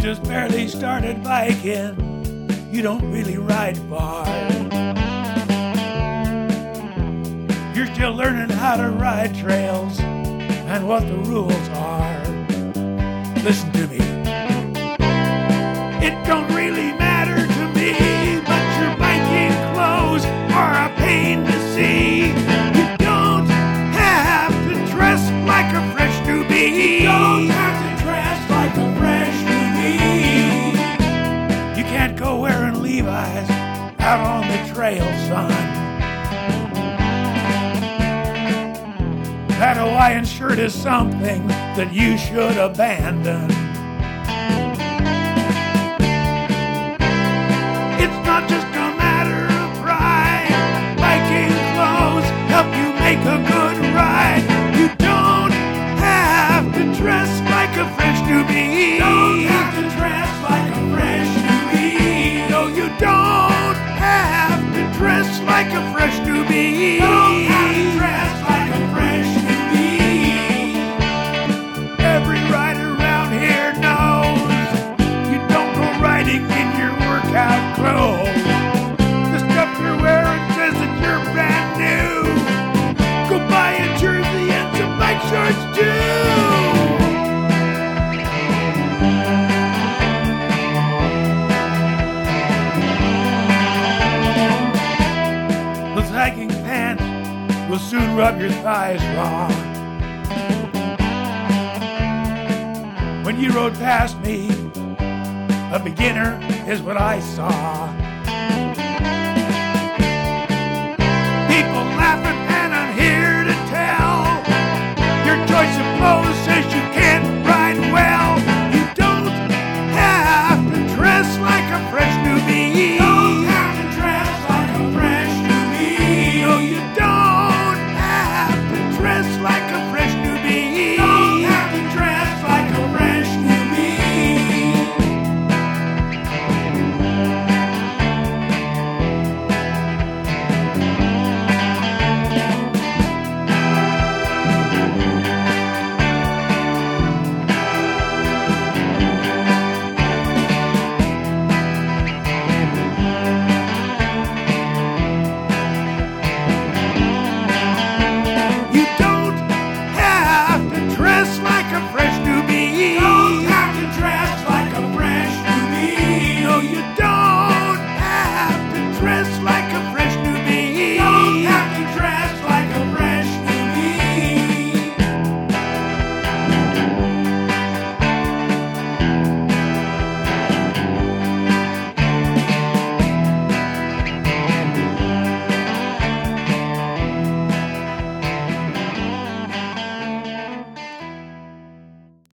just barely started biking, you don't really ride far. You're still learning how to ride trails and what the rules are. Listen to me. It don't really matter to me, but your biking clothes are a pain to see. You don't have to dress like a fresh newbie. You don't have to dress like a fresh newbie. You can't go wearing Levi's out on the trail, son. That Hawaiian shirt is something that you should abandon. It's not just a matter of pride. Biking clothes help you make a good ride. You don't have to dress like a fresh newbie. Don't have to dress like a fresh newbie. No, you don't have to dress like a fresh newbie. Don't have to dress like a fresh newbie. Every rider around here knows you don't go riding in your workout clothes. The stuff you're wearing says that you're brand new. Go buy a jersey and some bike shorts too. Those hiking pants will soon rub your thighs raw. When you rode past me, a beginner is what I saw. People laughing and I'm here to tell your choice of clothes